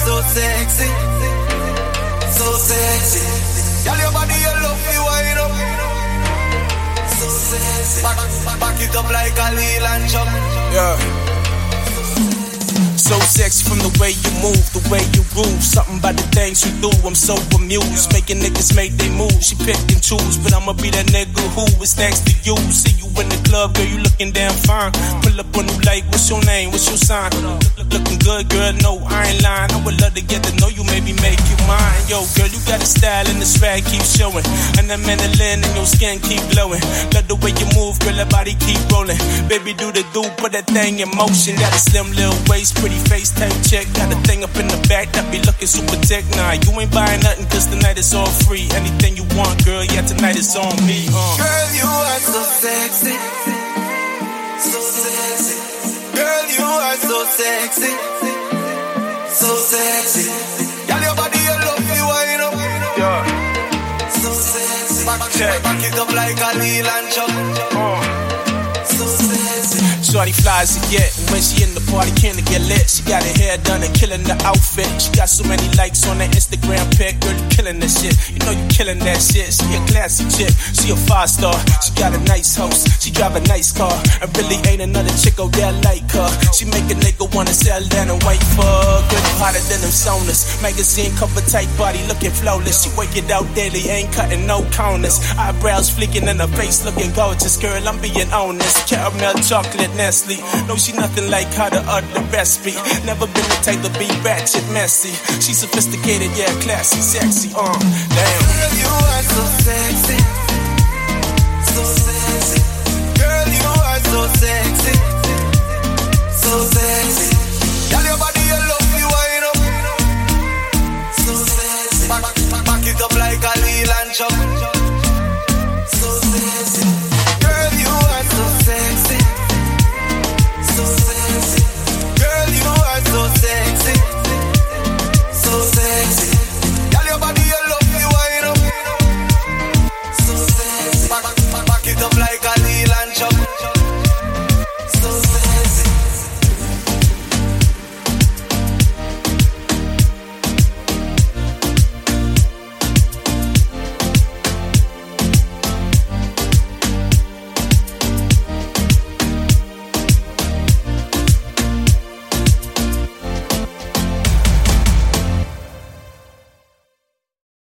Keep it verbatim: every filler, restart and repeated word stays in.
so sexy, so sexy. Girl, your body, you love me, wind up. So sexy. Back, back, back it up like a Lil and Chuck. Yeah. So sexy from the way you move, the way you groove. Something about the things you do, I'm so amused. Making niggas make they moves, she pick and choose. But I'ma be that nigga who is next to you. See you in the club, girl, you looking damn fine. Pull up on you like, what's your name, what's your sign? Look, look, looking good, girl, no, I ain't lying. I would love to get to know you, maybe make you mine. Yo, girl, you got a style and the swag keep showing. And the melanin and your skin keep glowing. Love the way you move, girl, that body keep rolling. Baby, do the do, put that thing in motion. Got a slim little waist, pretty face type chick. Got a thing up in the back that be looking super thick. Nah, you ain't buying nothing cause tonight is all free. Anything you want, girl, yeah, tonight is on me. uh. Girl, you are so sexy, so sexy. Girl, you are so sexy, so sexy. Girl, your body, you love me, wind up. Yeah. So sexy. Back, back, back it up like a Lil and Chuck. uh. So sexy. Shorty fly as it get, and when she in the party, can't get lit. She got her hair done and killing the outfit. She got so many likes on her Instagram pic. Girl, you killing that shit. You know you killing that shit. She a classy chick, she a five star. She got a nice house, she drive a nice car. And really ain't another chick out there like her. She make a nigga wanna sell down and wait for her. Good hotter than them soners. Magazine cover tight body looking flawless. She work it out daily, ain't cutting no corners. Eyebrows flicking and her face looking gorgeous. Girl, I'm being honest. Caramel chocolate Nestle. No, she nothing like how the other recipe. Never been the type to be ratchet messy. She sophisticated, yeah, classy, sexy. Uh, damn. Girl, you are so sexy, so sexy. Girl, you are so sexy, so sexy. Girl, your body, you love me, wind up. So sexy. Back, back, back it up like a Lil and Chuck.